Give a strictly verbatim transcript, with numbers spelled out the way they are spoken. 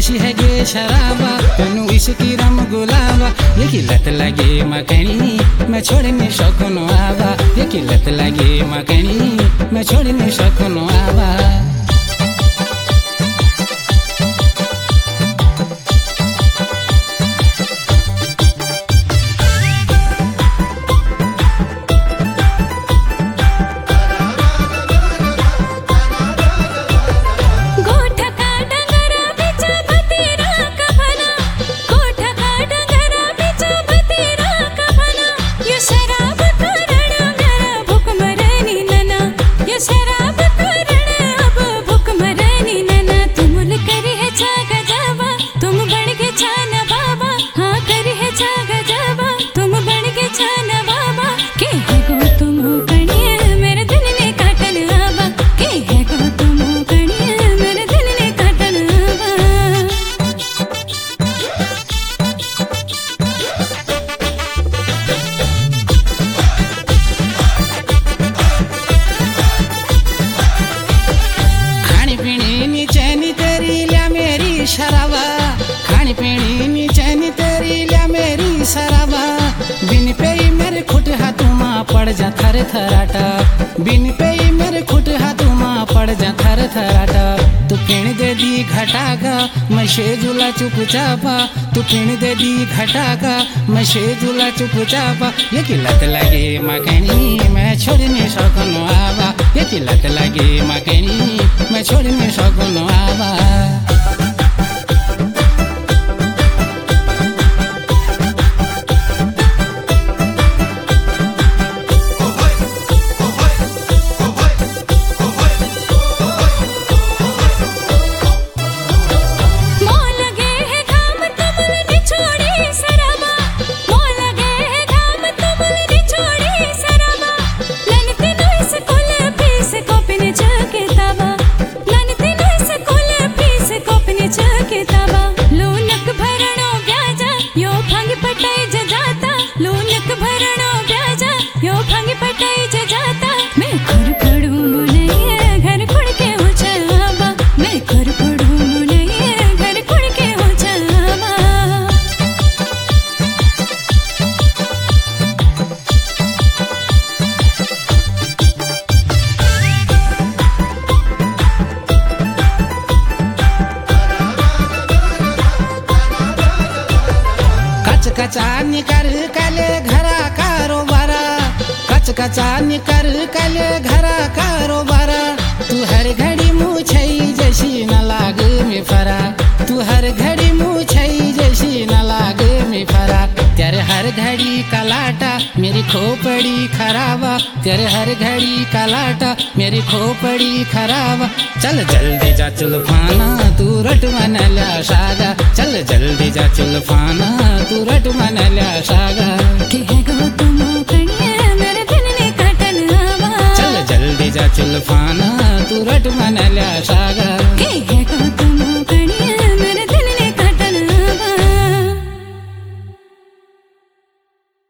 जैसी है गे शराबा तेनू इसकी रम गुलाबा ये की लत लगे मकनी मैं छोड़ने शकुनो आवा ये की लत लगे मकनी मैं छोड़ने शकुनो आवा। शराबा खानी पीनी नी चैनी तेरी लिया मेरी शराबा बिन पे ही मेरे खुट हाथों पड़ जा थर थराटा बिन पे ही मेरे खुट हाथों पड़ जा थर थराटा तू पिण दे दी घटागा मैं शेजुला चुप चापा तू पिण दे दी घटागा मैं शेजुला चुप चापा ये की लत लगे मकनी मैं छोड़ने शकुनो आवा ये की लत लगे मकनी मैं छोड़ने शकुनो आवा। कचा निकर कले घरा कारोबारा कच कचा निकर कले घरा कारोबारा तू हर घड़ी मुँह छई जैसी न लाग में फरा तू हर घड़ी मुँह छई जैसी न लाग में फरा तेरे हर घड़ी कलाटा मेरी खोपड़ी खराबा तेरे हर घड़ी कलाटा मेरी खोपड़ी खराबा चल जल्दी जा चुल्फाना तू रट मन ल्या सागा चल जल्दी जा चुल्फाना तू रट मन ल्या सागा चल जल्दी जा चुल्फाना तू रट मन ल्या सागा।